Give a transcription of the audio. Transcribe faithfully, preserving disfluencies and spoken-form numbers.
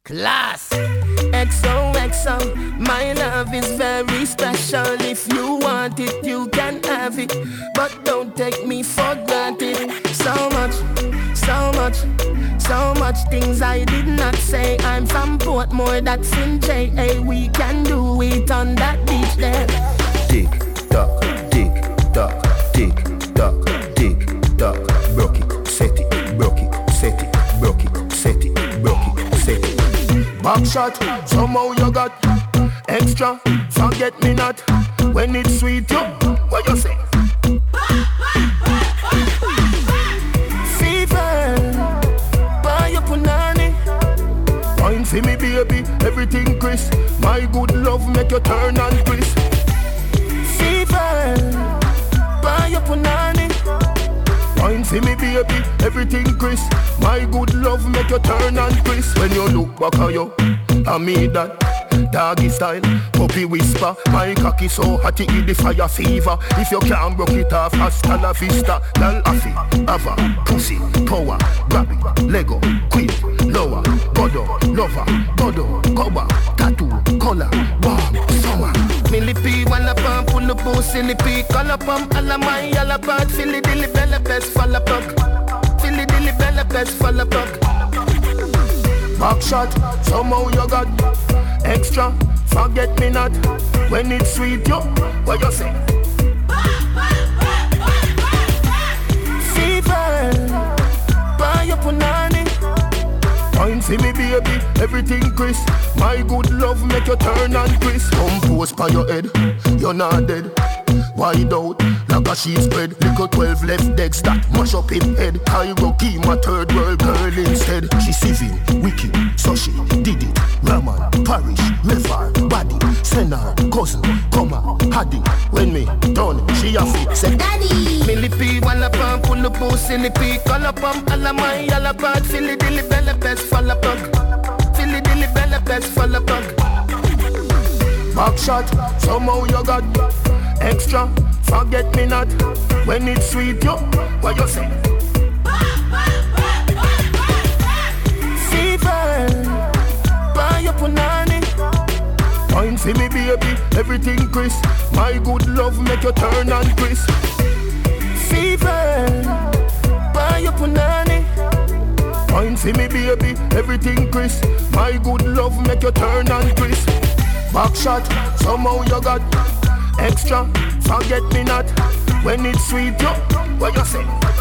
Class. X O X O, my love is very special. If you want it, you can have it, but don't take me for granted. So much, so much, so much things I did not say. I'm from Portmore, that's in J A. We can do it on that beach there. Tick tock, tick tock, tick tock, tick tock. Broke it, set it, broke it, set it, broke it, set it, broke it, set it. Back shot, somehow you got extra, forget me not. When it's sweet, you, what you say? Fever, buy your punani. Wine for me baby, everything crisp. My good love make you turn and crisp. Fever, buy your punani. Wine for me baby, everything crisp. My good love make you turn and crisp. When you look back at you, I mean that doggy style, puppy whisper. My cocky so hot it give the fire fever. If you can't broke it off, hasta la vista. Lal afi, ava, pussy, power, grab it, Lego, quit, lower, godo, lover, godo, cover, tattoo, color, warm, summer. Millipede, wanna pump, pull up, pussy, lippy, color pump, alla my, alla bad, Philly, dilly, bella, best, fall apart. Philly, dilly, bella, best, fall apart. Back shot, somehow you got extra, forget me not. When it's sweet, yo, what you say? Fever, buy your punani. Wine for me baby, everything crisp. My good love make you turn and crisp. Compose by your head, you're not dead. Wide out, like a sheet spread. Little twelve left decks that mash up in head. I go keep my third world girl instead. She civil, wicked, so she did it. Raman, parish, Mevar, body, Senna, cousin, Coma, Haddy. When me done, she a fit, say Daddy. Millipede, wanna pump, pull up, pussy, lippy, color pump, alla my, alla bad, Philly, dilly, bella, best, fall apart. Philly, dilly, bella, best, fall apart. Back shot, somehow you got extra, forget me not. When it's sweet, yo, what you say? Fever, buy your punani. Wine for me baby, everything crisp. My good love make you turn and crisp. Fever, buy your punani. Wine for me baby, everything crisp. My good love make you turn and crisp. Back shot, somehow you got extra, forget me not. When it's sweet, yo, what you say?